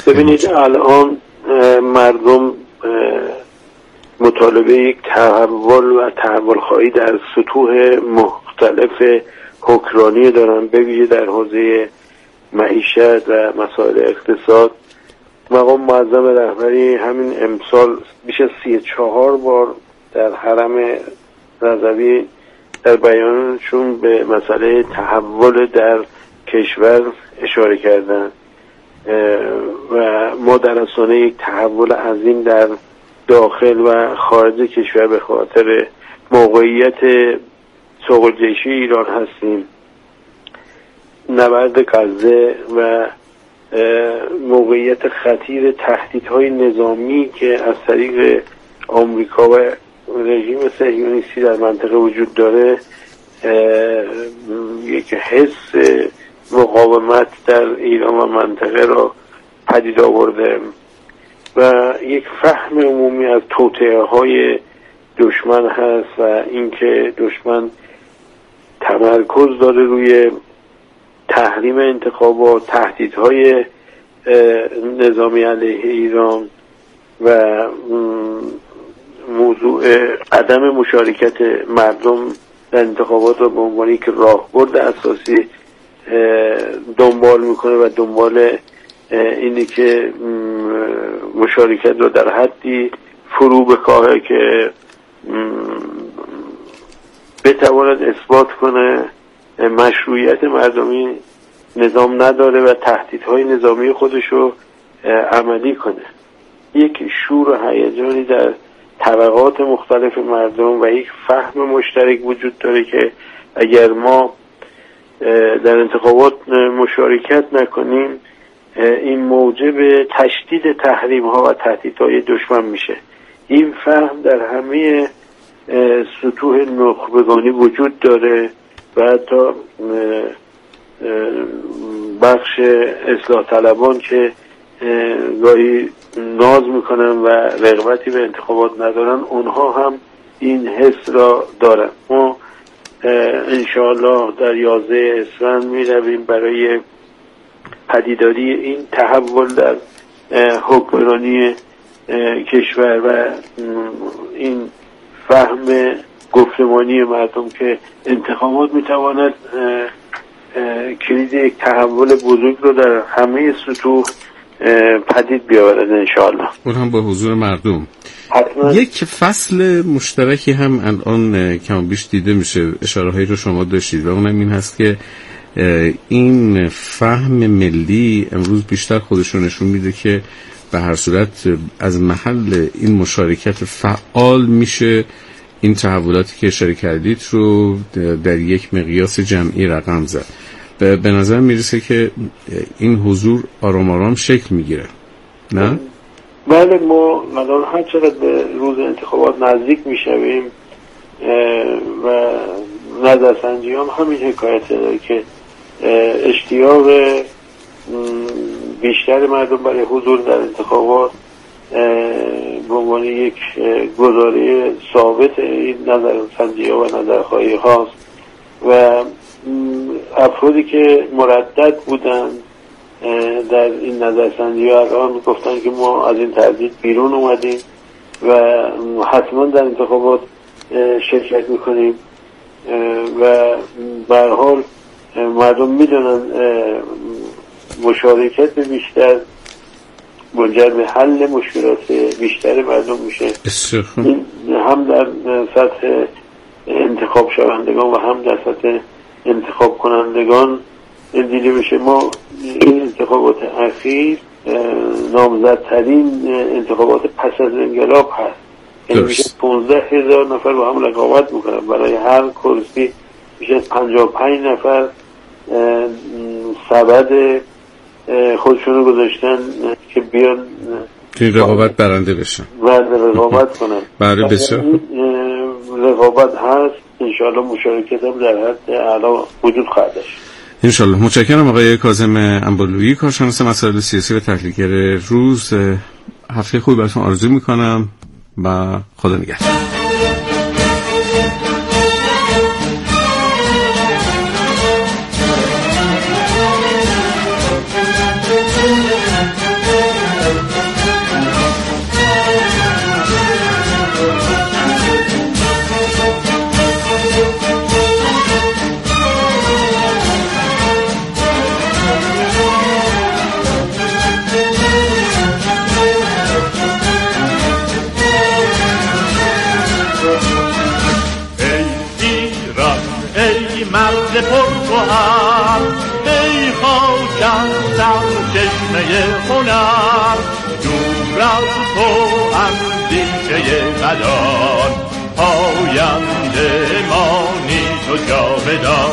ببینید الان مردم مطالبه یک تحول و تحول خواهی در سطوح مختلف حکمرانی دارن، بویژه در حوزه معیشت و مسائل اقتصاد. مقام معظم رهبری همین امسال بیش از 34 بار در حرم رضوی در بیانشون به مسئله تحول در کشور اشاره کردن و ما در آستانه یک تحول عظیم در داخل و خارج کشور به خاطر موقعیت سوق الجیشی ایران هستیم، نبرد غزه و موقعیت خطیر تهدیدهای نظامی که از طریق آمریکا و رژیم صهیونیستی در منطقه وجود داره، یک حس مقاومت در ایران و منطقه را پدید آورده و یک فهم عمومی از توطئه‌های دشمن هست و اینکه دشمن تمرکز داره روی تحریم انتخابات، تهدیدهای نظامی علیه ایران و موضوع عدم مشارکت مردم در انتخابات را به عنوان یک راهبرد اساسی دنبال میکنه و دنبال اینه که مشارکت را در حدی فرو بکاهه که بتواند اثبات کنه مشروعیت مردمی نظام نداره و تهدیدهای نظامی خودش رو عملی کنه. یک شور و هیجانی در طبقات مختلف مردم و یک فهم مشترک وجود داره که اگر ما در انتخابات مشارکت نکنیم این موجب تشدید تحریم ها و تهدیدهای دشمن میشه. این فهم در همه سطوح نخبگانی وجود داره و حتی بخش اصلاح طلبان که گاهی ناز میکنن و رغبتی به انتخابات ندارن، اونها هم این حس را دارن. ما انشاءالله در 11 اسفند میرویم برای پدیداری این تحول در حکمرانی کشور و این فهم گفتمانی مردم که انتخابات میتواند کلید یک تحول بزرگ رو در همه سطوح پدید بیاورد انشاءالله. اون هم با حضور مردم. حتما. یک فصل مشترکی هم الان کم بیش دیده میشه، اشاره‌هایی رو شما داشتید و اونم این هست که این فهم ملی امروز بیشتر خودش رو نشون میده که به هر صورت از محل این مشارکت فعال میشه این تحولاتی که اشاره کردید رو در یک مقیاس جمعی رقم زد. به نظر میرسه که این حضور آرام آرام شکل میگیره، نه؟ بله، ما الان هر چقدر به روز انتخابات نزدیک میشویم و نظرسنجی هم همین حکایت داره که اشتیاق بیشتر مردم برای حضور در انتخابات به عنوان یک گزاره ثابت این نظرسنجی ها و نظرخواهی هاست و افرادی که مردد بودن در این نظرسنجی ها الان گفتن که ما از این تردید بیرون اومدیم و حتما در انتخابات شرکت میکنیم و به هر حال مردم میدونن مشارکت بیشتر منجر به حل مشکلات بیشتر مردم میشه. هم در سطح انتخاب شوندگان و هم در سطح انتخاب کنندگان دیده بشه. ما این انتخابات اخیر نامزدترین انتخابات پس از انقلاب هست، یعنی میشه 15,000 نفر با هم رقابت میکنن برای هر کرسی. میشه 55 نفر سبد خودشونو گذاشتن که بیان این رقابت برنده بشن و رقابت کنن. بله بسیار رقابت هست، انشاءالله مشارکت هم در حد اعلا وجود خواهد داشت انشاءالله. متشکرم آقای کاظم انبالویی، کارشناس مسائل سیاسی و تحلیلگر روز. هفته خوبی براتون آرزو میکنم و خدا نگهدار. شجاعت، ای خاکم سرچشمه هنر، دور از تو اندیشه بدان، آینده مانی تو جاودان.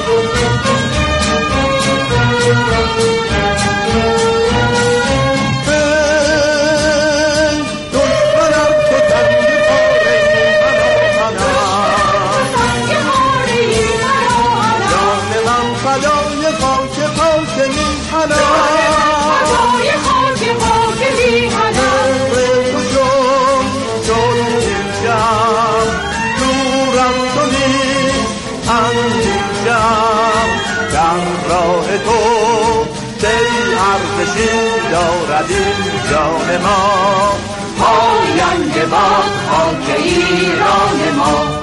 دارد این جان ما، پاینده باد خاک ایران ما.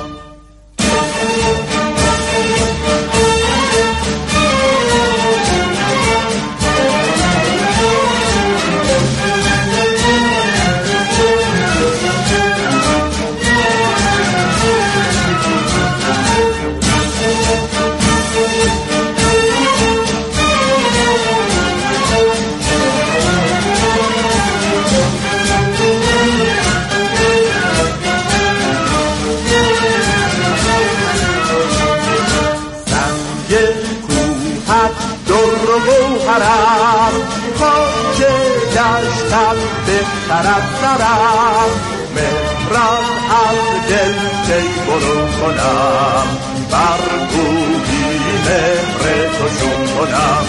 خاک دشتم بهتر از سرم، مهرم از دل کی برون کنم، بر بودی مهر تو چون کنم.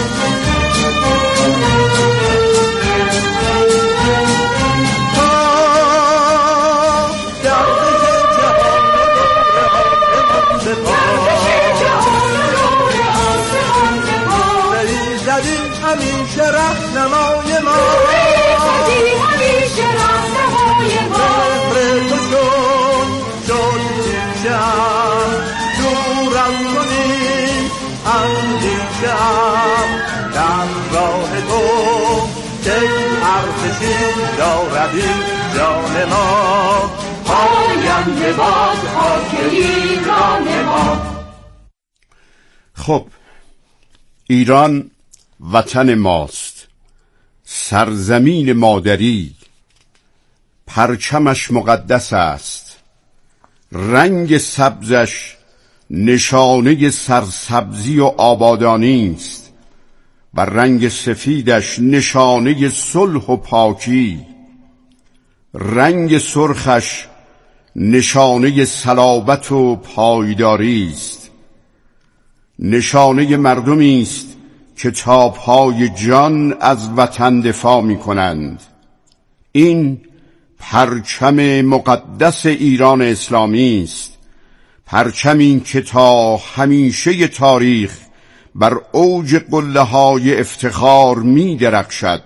همیشه رهنمای ما، همیشه رهنمای ما، مهر تو شد دیشم، دور از تو نیست اندیشم، در راه تو کی ارزشی دارد این جان ما، پاینده باد خاک ایران ما. خب، ایران وطن ماست، سرزمین مادری، پرچمش مقدس است، رنگ سبزش نشانه سرسبزی و آبادانی است و رنگ سفیدش نشانه صلح و پاکی، رنگ سرخش نشانه صلابت و پایداری است، نشانه مردمی است که تا پای جان از وطن دفاع می کنند. این پرچم مقدس ایران اسلامی است، پرچمی که تا همیشه تاریخ بر اوج قله‌های افتخار می درخشد،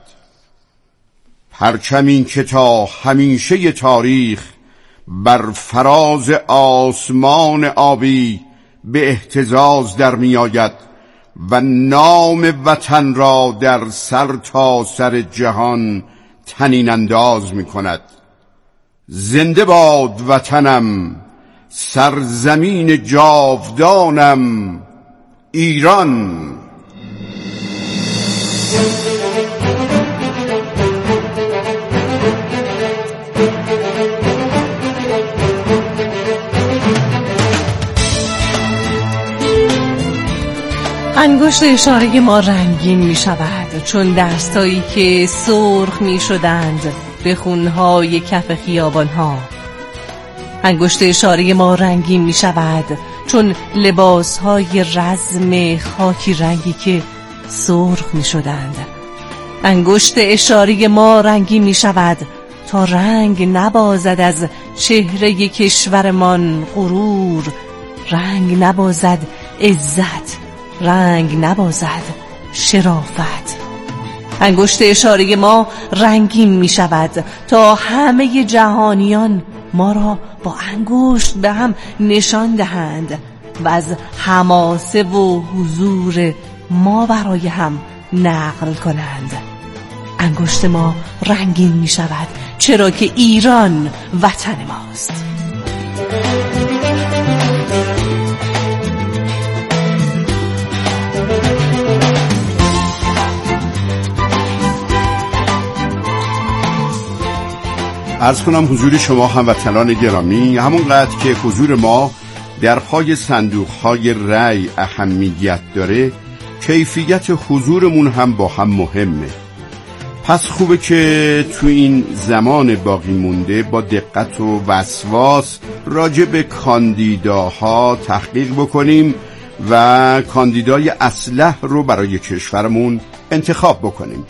پرچمی که تا همیشه تاریخ بر فراز آسمان آبی به اهتزاز در می آید و نام وطن را در سر تا سر جهان طنین انداز می کند. زنده باد وطنم، سرزمین جاودانم، ایران. انگشت اشاره ما رنگین می شود چون دستایی که سرخ می شدند به خونهای کف خیابانها. انگشت اشاره ما رنگین می شود چون لباسهای رزم خاکی رنگی که سرخ می شدند. انگشت اشاره ما رنگین می شود تا رنگ نبازد از چهره کشورمان غرور، رنگ نبازد عزت، رنگ نبازد شرافت. انگشت اشاره ما رنگین می شود تا همه جهانیان ما را با انگشت به هم نشان دهند و از حماسه و حضور ما برای هم نقل کنند. انگشت ما رنگین می شود چرا که ایران وطن ماست. عرض کنم حضور شما هموطنان گرامی، همونقدر که حضور ما در پای صندوق‌های رأی اهمیت داره، کیفیت حضورمون هم با هم مهمه. پس خوبه که تو این زمان باقی مونده با دقت و وسواس راجع به کاندیداها تحقیق بکنیم و کاندیدای اصلح رو برای کشورمون انتخاب بکنیم.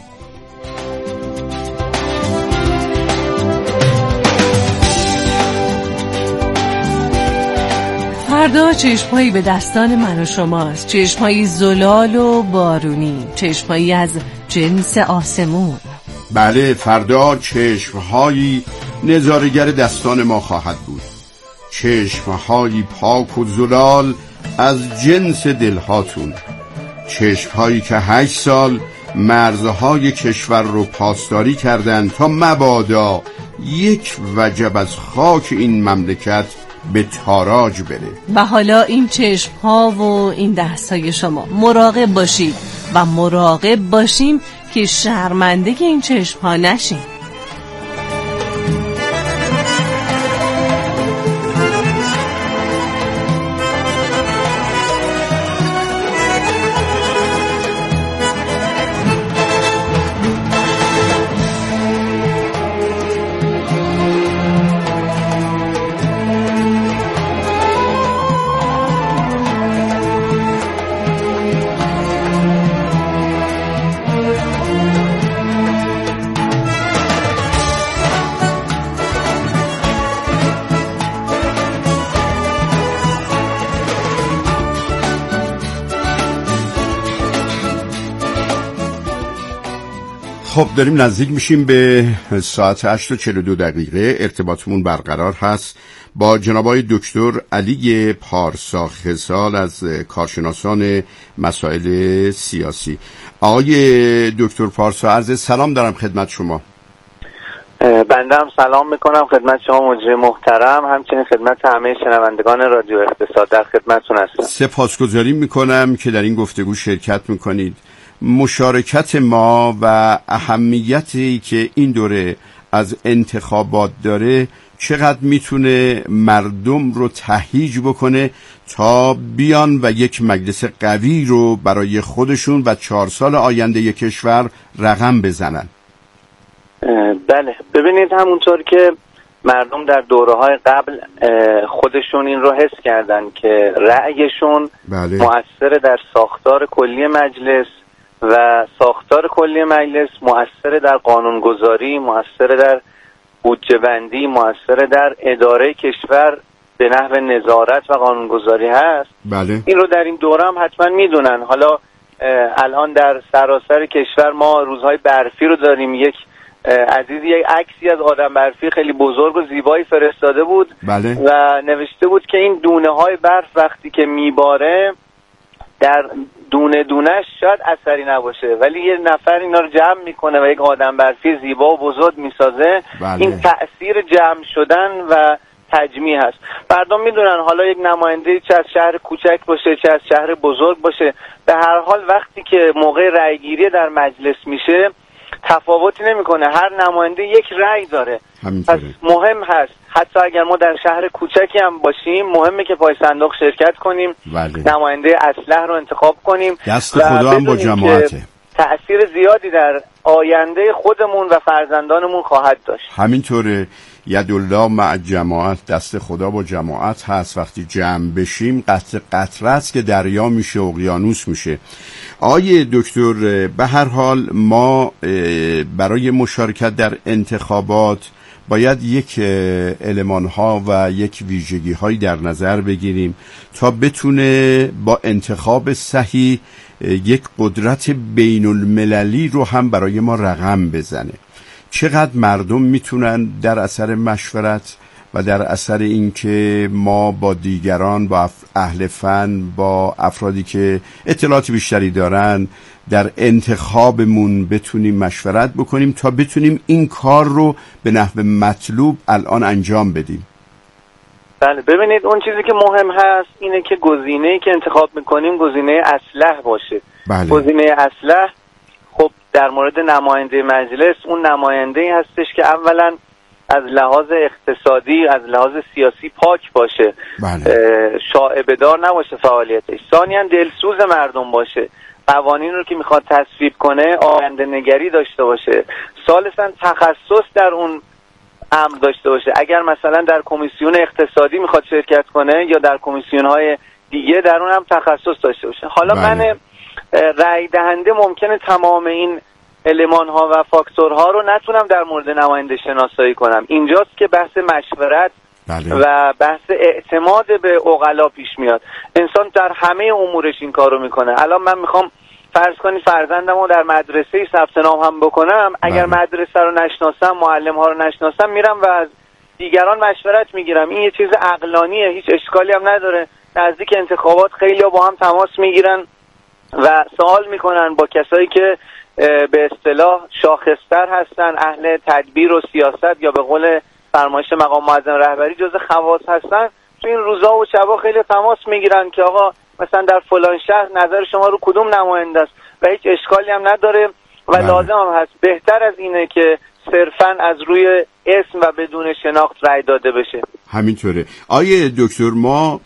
فردا چشمهایی به دستان من و شماست، چشمهایی زلال و بارونی، چشمهایی از جنس آسمون. بله، فردا چشمهایی نظاره‌گر دستان ما خواهد بود، چشمهایی پاک و زلال از جنس دلهاتون، چشمهایی که 8 سال مرزهای کشور رو پاسداری کردن تا مبادا یک وجب از خاک این مملکت به تاراج بره. و حالا این چشم‌ها و این دستای شما، مراقب باشید و مراقب باشیم که شرمنده این چشم‌ها نشیم. خب داریم نزدیک میشیم به ساعت 8:42. ارتباطمون برقرار هست با جناب آقای دکتر علی پارسا خصال از کارشناسان مسائل سیاسی. آقای دکتر پارسا، عرض سلام دارم خدمت شما. بنده هم سلام میکنم خدمت شما مجری محترم، همچنین خدمت همه شنوندگان رادیو اقتصاد در خدمتتون هستم. سپاسگزاری میکنم که در این گفتگو شرکت میکنید. مشارکت ما و اهمیتی که این دوره از انتخابات داره چقدر میتونه مردم رو تهییج بکنه تا بیان و یک مجلس قوی رو برای خودشون و 4 سال آینده کشور رقم بزنن. بله، ببینید همونطور که مردم در دوره‌های قبل خودشون این رو حس کردن که رأیشون مؤثر در ساختار کلی مجلس و ساختار کلی مجلس مؤثر در قانونگذاری، مؤثر در بودجه بندی، مؤثر در اداره کشور به نحو نظارت و قانونگذاری هست. بله. این رو در این دوره هم حتما میدونن. حالا الان در سراسر کشور ما روزهای برفی رو داریم. یک عزیزی یک عکسی از آدم برفی خیلی بزرگ و زیبایی فرستاده بود. بله. و نوشته بود که این دونه های برف وقتی که میباره در دونه دونش شاید اثری نباشه، ولی یه نفر اینا رو جمع میکنه و یک آدم برفی زیبا و بزرگ میسازه. بله. این تأثیر جمع شدن و تجمیع هست. مردم میدونن حالا یک نماینده چه از شهر کوچک باشه چه از شهر بزرگ باشه، به هر حال وقتی که موقع رأیگیری در مجلس میشه تفاوتی نمیکنه، هر نماینده یک رأی داره. پس مهم هست حتی اگر ما در شهر کوچکی هم باشیم مهمه که پای صندوق شرکت کنیم. بله. نماینده اصلح رو انتخاب کنیم. دست خدا هم با جماعته. تأثیر زیادی در آینده خودمون و فرزندانمون خواهد داشت. همینطوره، یدالله مع جماعت، دست خدا با جماعت هست. وقتی جمع بشیم قطره قطره است که دریا میشه، اقیانوس میشه. آقای دکتر، به هر حال ما برای مشارکت در انتخابات باید یک المان‌ها و یک ویژگی‌هایی در نظر بگیریم تا بتونه با انتخاب صحیح یک قدرت بین المللی رو هم برای ما رقم بزنه. چقدر مردم میتونن در اثر مشورت و در اثر اینکه ما با دیگران، با اهل فن، با افرادی که اطلاعات بیشتری دارن در انتخابمون بتونیم مشورت بکنیم تا بتونیم این کار رو به نحو مطلوب الان انجام بدیم. بله، ببینید اون چیزی که مهم هست اینه که گزینه‌ای که انتخاب میکنیم گزینه اصلح باشه. بله. گزینه اصلح خب در مورد نماینده مجلس اون نماینده‌ای هستش که اولا از لحاظ اقتصادی، از لحاظ سیاسی پاک باشه، شائبه‌دار نباشه فعالیتش. ثانیاً دلسوز مردم باشه، قوانین رو که میخواد تصویب کنه آینده نگری داشته باشه. ثالثاً تخصص در اون امر داشته باشه. اگر مثلا در کمیسیون اقتصادی میخواد شرکت کنه یا در کمیسیون‌های دیگه در اون هم تخصص داشته باشه. حالا من رأی دهنده ممکنه تمام این المان‌ها و فاکتورها رو نتونم در مورد نماینده شناسایی کنم. اینجاست که بحث مشورت و بحث اعتماد به عقلا پیش میاد. انسان در همه امورش این کارو میکنه. الان من میخوام فرض کنی فرزندمو در مدرسه ثبت نام هم بکنم، اگر مدرسه رو نشناسم، معلم‌ها رو نشناسم، میرم و از دیگران مشورت میگیرم. این یه چیز عقلانیه، هیچ اشکالی هم نداره. نزدیک انتخابات خیلی‌ها با هم تماس میگیرن و سوال میکنن با کسایی که به اصطلاح شاخص‌تر هستن، اهل تدبیر و سیاست یا به قول فرمایش مقام معظم رهبری جز خواص هستن. تو این روزا و شبا خیلی تماس میگیرن که آقا مثلا در فلان شهر نظر شما رو کدوم نماینده است و هیچ اشکالی هم نداره و لازم هم هست. بهتر از اینه که صرفاً از روی اسم و بدون شناخت رأی داده بشه. همینطوره. آیه دکتر، ما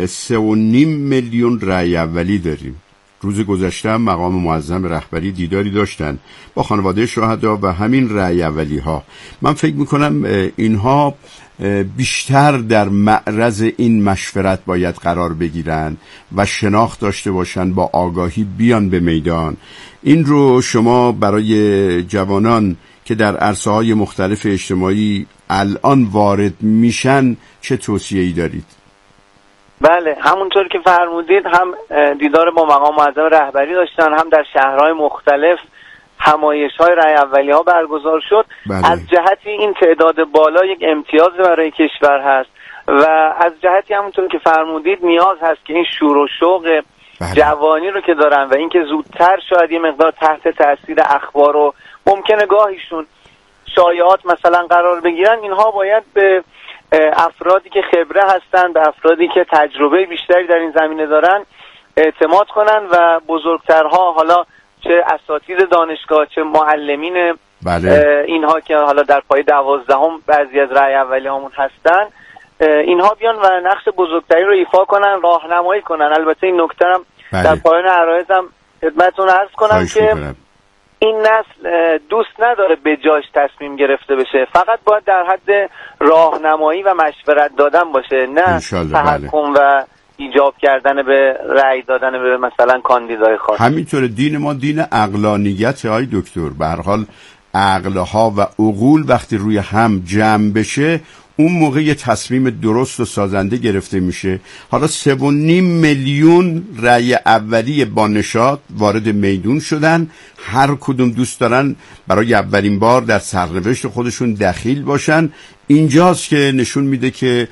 3.5 میلیون رأی اولی داریم. روز گذشته هم مقام معظم رهبری دیداری داشتن با خانواده شهدا و همین رأی اولی ها. من فکر میکنم اینها بیشتر در معرض این مشورت باید قرار بگیرن و شناخت داشته باشن، با آگاهی بیان به میدان. این رو شما برای جوانان که در عرصه‌های مختلف اجتماعی الان وارد میشن چه توصیه‌ای دارید؟ بله، همونطور که فرمودید هم دیدار با مقام معظم رهبری داشتن، هم در شهرهای مختلف همایش‌های رأی اولیه‌ها برگزار شد. از جهتی این تعداد بالا یک امتیاز برای کشور هست و از جهتی همونطور که فرمودید نیاز هست که این شور و شوق جوانی رو که دارن و اینکه زودتر شاید یه مقدار تحت تاثیر اخبار و ممکنه گاهیشون شایعات مثلا قرار بگیرن، اینها باید به افرادی که خبره هستن، به افرادی که تجربه بیشتری در این زمینه دارن اعتماد کنن و بزرگترها، حالا چه اساتید دانشگاه چه معلمین اینها که حالا در پای 12 بعضی از رأی اولی همون هستن، اینها بیان و نقش بزرگتری رو ایفا کنن، راهنمایی کنن. البته این نکته هم در پایان عرایزم خدمتتون عرض کنم که این نسل دوست نداره به جاش تصمیم گرفته بشه، فقط باید در حد راهنمایی و مشورت دادن باشه، نه تحکم و ایجاب کردن به رأی دادن به مثلا کاندیدای خاص. همینطوره. دین ما دین عقلانیت های دکتر. به هر حال عقلها و عقول وقتی روی هم جمع بشه اون موقع یه تصمیم درست و سازنده گرفته میشه. حالا 3.5 میلیون رأی اولی با نشاط وارد میدون شدن، هر کدوم دوست دارن برای اولین بار در سرنوشت خودشون دخیل باشن. اینجاست که نشون میده که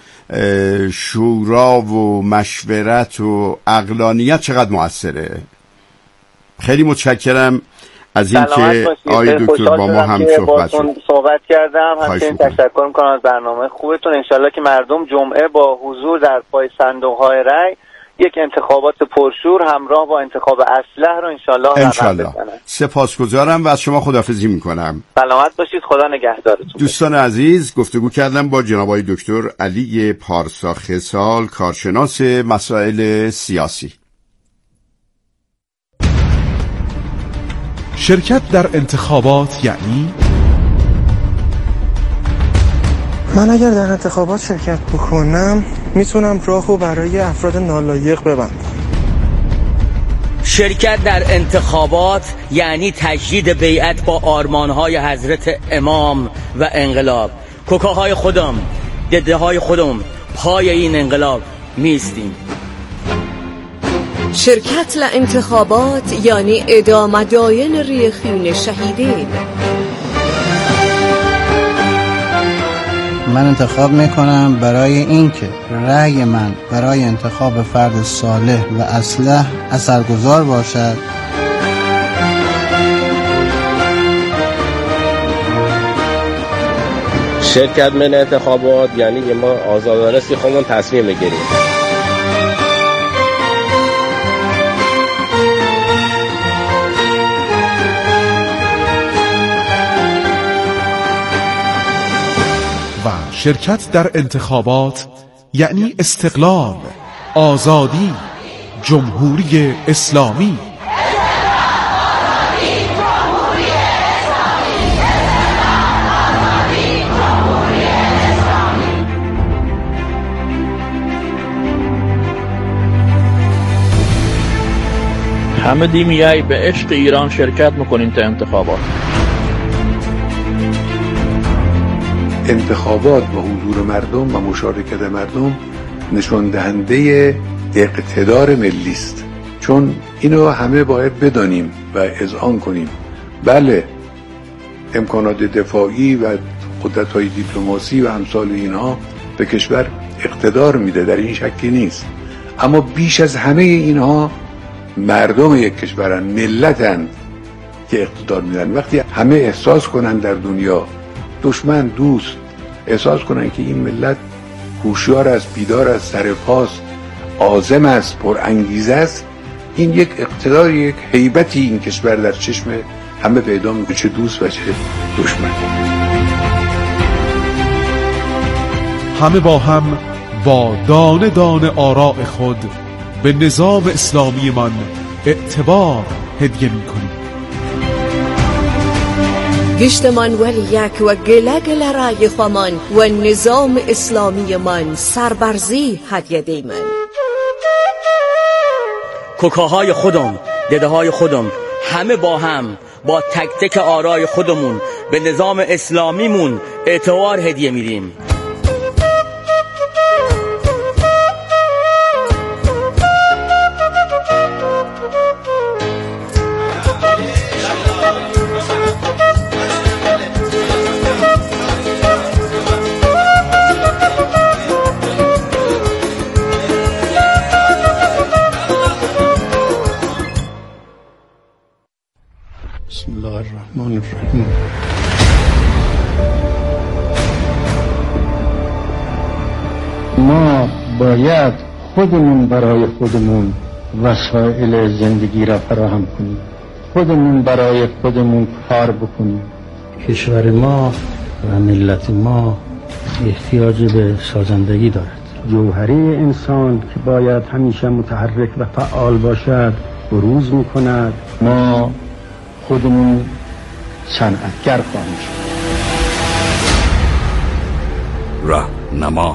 شورا و مشورت و عقلانیت چقدر مؤثره. خیلی متشکرم از این که آقای دکتر با ما هم صحبت کردم. همچنین تشکر میکنم از برنامه خوبتون. انشالله که مردم جمعه با حضور در پای صندوق‌های رأی یک انتخابات پرشور همراه با انتخاب اصلح رو انشالله. سپاسگزارم و از شما خداحافظی میکنم. سلامت باشید، خدا نگهدارتون. دوستان عزیز، گفتگو کردم با جناب آقای دکتر علی پارسا خصال، کارشناس مسائل سیاسی. شرکت در انتخابات یعنی من اگر در انتخابات شرکت بکنم میتونم راهو برای افراد نالایق ببندم. شرکت در انتخابات یعنی تجدید بیعت با آرمانهای حضرت امام و انقلاب. کوکاهای خودم، دده‌های خودم پای این انقلاب میستیم. شرکت لانتخابات یعنی ادامه داین ریخین شهیدین. من انتخاب میکنم برای اینکه رأی من برای انتخاب فرد صالح و اصلح اثرگذار باشد. شرکت من انتخابات یعنی ما آزادانه خودمون تصمیم بگیریم. شرکت در انتخابات یعنی استقلال، آزادی، جمهوری اسلامی. همه میای به عشق ایران شرکت میکنیم تا انتخابات. انتخابات و حضور مردم و مشارکت مردم نشان دهنده اقتدار ملی است، چون اینو همه باید بدانیم و اذعان کنیم. بله، امکانات دفاعی و قدرت‌های دیپلماسی و امثال اینها به کشور اقتدار میده، در این شکی نیست، اما بیش از همه اینها مردم یک کشورن، ملتن که اقتدار میدن. وقتی همه احساس کنن در دنیا، دشمن دوست، احساس کنن که این ملت هوشیار است، بیدار است، سرپاست، عازم است، پر انگیزه است، این یک اقتدار، یک هیبتی این کشور در چشم همه پیدا میکنه، چه دوست و چه دشمن. همه با هم با دانه دانه آراء خود به نظام اسلامی من اعتبار هدیه میکنیم. گشتمان ولی یک و گله گله رای خوامان و نظام اسلامی من سربرزی هدیه دیمن. کوکاهای خودم، دده‌های خودم، همه با هم با تک تک آرای خودمون به نظام اسلامیمون اعتبار هدیه میدیم. بسم الله الرحمن الرحیم. ما باید خودمون برای خودمون وسایل زندگی را فراهم کنیم، خودمون برای خودمون کار بکنیم. کشور ما و ملت ما احتیاج به سازندگی دارد. جوهره انسان که باید همیشه متحرک و فعال باشد بروز میکند. ما خودمون صنعتگر خواهیم شد. راهنما.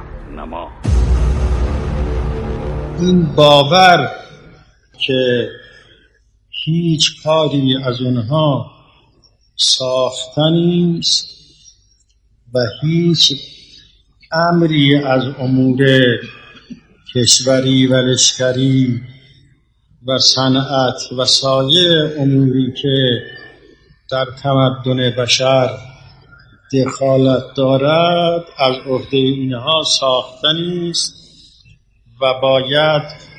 این باور که هیچ کاری از اونها ساختن نیست و هیچ امری از امور کشوری و لشکری و صنعت و سایر اموری که در تمدن بشر دخالت دارد از عهده اینها ساختنی است و باید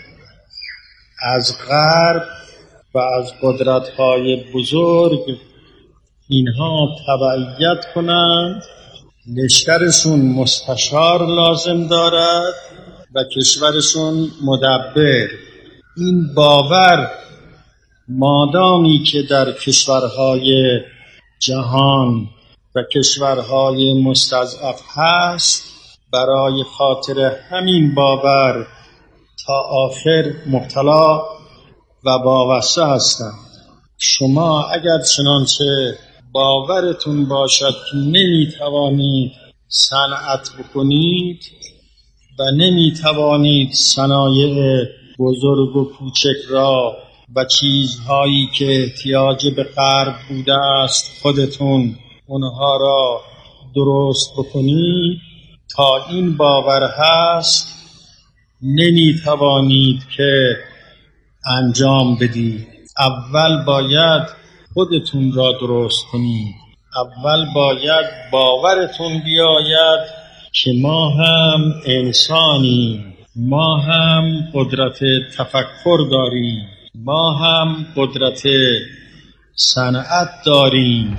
از غرب و از قدرت‌های بزرگ اینها تبعیت کنند. لشکرشون مستشار لازم دارد و کشورشون مدبر. این باور مادامی که در کشورهای جهان و کشورهای مستضعف هست، برای خاطر همین باور تا آخر مبتلا و وابسته هستند. شما اگر چنانچه باورتون باشد که نمیتوانید صنعت بکنید و نمیتوانید صنایع بزرگ و کوچک را و چیزهایی که احتیاج به غرب بوده است خودتون اونها را درست بکنید، تا این باور هست نمیتوانید که انجام بدید. اول باید خودتون را درست کنید. اول باید باورتون بیاید که ما هم انسانیم، ما هم قدرت تفکر داریم، ما هم قدرت صنعت داریم.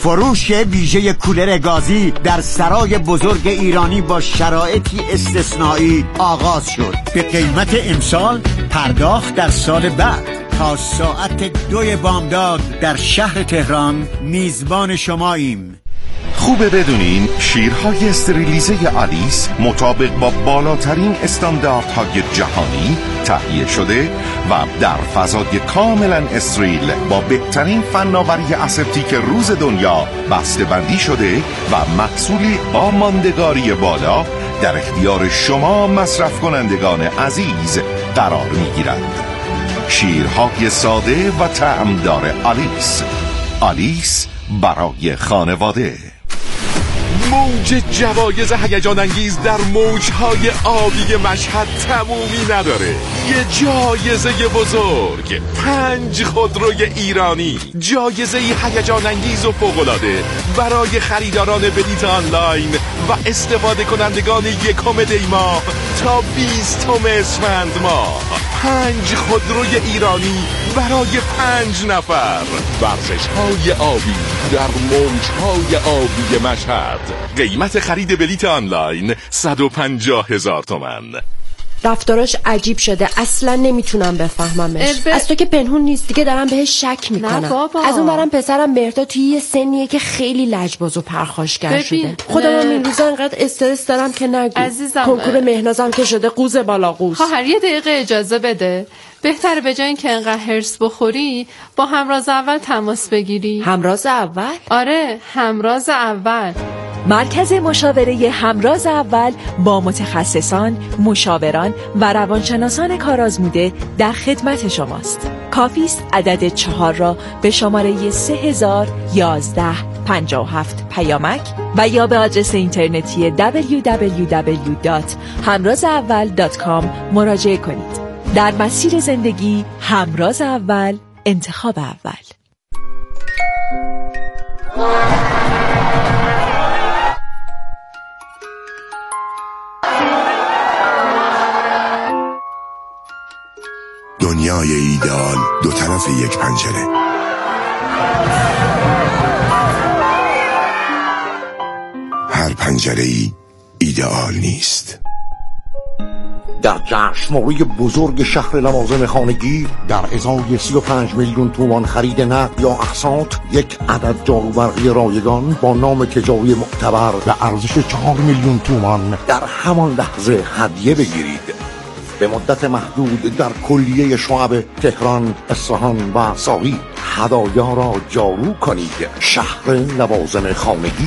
فروش ویژه کولر گازی در سرای بزرگ ایرانی با شرایطی استثنایی آغاز شد. به قیمت امسال، پرداخت در سال بعد. تا ساعت 2 بامداد در شهر تهران میزبان شماییم. خوبه بدونین شیرهای استریلیزه آلیس مطابق با بالاترین استانداردهای جهانی تهیه شده و در فضای کاملا استریل با بهترین فناوری اسپتیک روز دنیا بسته‌بندی شده و محصولی با ماندگاری بالا در اختیار شما مصرف کنندگان عزیز قرار می‌گیرد. شیرهای ساده و طعمدار آلیس. آلیس برای خانواده. موج جوایز هیجان انگیز در موجهای آبی مشهد تمومی نداره. یه جایزه بزرگ، 5 خودروی ایرانی، جایزه هیجان انگیز و فوق‌العاده برای خریداران بلیط آنلاین و استفاده کنندگان 1 دی ماه تا 20 اسفند ماه. 5 خودروی ایرانی برای 5 نفر. ورزش‌های آبی در موجهای آبی مشهد. قیمت خرید بلیط آنلاین 150,000 تومان. رفتاراش عجیب شده، اصلا نمیتونم بفهممش. از تو که پنهون نیست دیگه، دارم بهش شک میکنم. از اون برم پسرم مهرداد توی یه سنیه که خیلی لجباز و پرخاشگر شده. خودم این روزا انقدر استرس دارم که نگو. عزیزم، کنکور مهنازم که شده قوز بالا قوز. خواهر یه دقیقه اجازه بده. بهتره به جای اینکه انقدر هرس بخوری با همراز اول تماس بگیری. همراز اول؟ آره، همراز اول. مرکز مشاوره همراز اول با متخصصان، مشاوران و روانشناسان کارآزموده در خدمت شماست. کافی است عدد 4 را به شماره 301157 پیامک و یا به آدرس اینترنتی www.hamrazaawal.com مراجعه کنید. در مسیر زندگی همراز اول، انتخاب اول. دنیای ایدئال 2 طرف یک پنجره. هر پنجره‌ای ایدئال نیست. در جشنواره بزرگ شهر لوازم خانگی در ازای 35 میلیون تومان خرید نقد یا اقساط، یک عدد جاروبرقی رایگان با نام تجاری معتبر به ارزش 4 میلیون تومان در همان لحظه هدیه بگیرید. به مدت محدود در کلیه شعب تهران، اصفهان و ساقی هدایا را جارو کنید. شهر لوازم خانگی.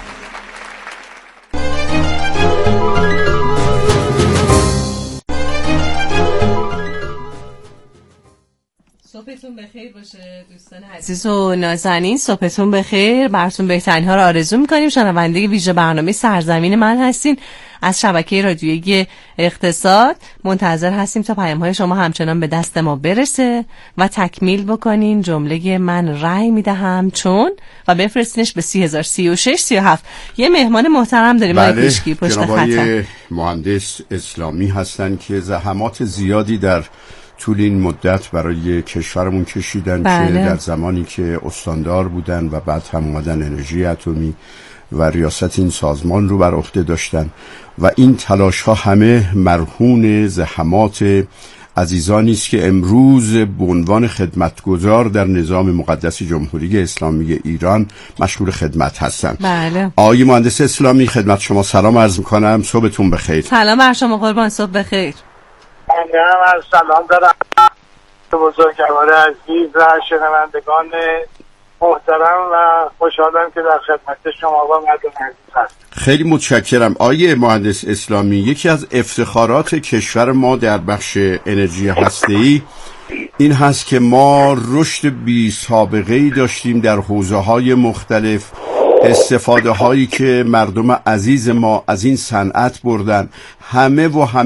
صبحتون بخیر باشه دوستان عزیز و نازنین. صبحتون بخیر، براتون بهترین ها رو آرزو میکنیم. شنونده ویژه برنامه سرزمین من هستین از شبکه رادیویی اقتصاد. منتظر هستیم تا پیام های شما همچنان به دست ما برسه و تکمیل بکنین جمله من رأی میدهم چون و بفرستینش به 30,036-37. یه مهمان محترم داریم. بله، پشت خط مهندس اسلامی هستن که زحمات زیادی در طول این مدت برای کشورمون کشیدن. بله. که در زمانی که استاندار بودن و بعد هم اومدن انرژی اتمی و ریاست این سازمان رو بر عهده داشتن و این تلاش ها همه مرهون زحمات عزیزانی است که امروز به عنوان خدمتگزار در نظام مقدس جمهوری اسلامی ایران مشغول خدمت هستند. بله. آقای مهندس اسلامی، خدمت شما سلام عرض می‌کنم. صبحتون بخیر. سلام بر شما قربان، صبح بخیر. من سلام دارم بزرگوار عزیز و شنوندگان محترم و خوشحالم که در خدمت شما و مردم عزیز هستم. خیلی متشکرم. آقای مهندس اسلامی، یکی از افتخارات کشور ما در بخش انرژی هسته‌ای این هست که ما رشد بی سابقه‌ای داشتیم در حوزه‌های مختلف. استفاده هایی که مردم عزیز ما از این صنعت بردن همه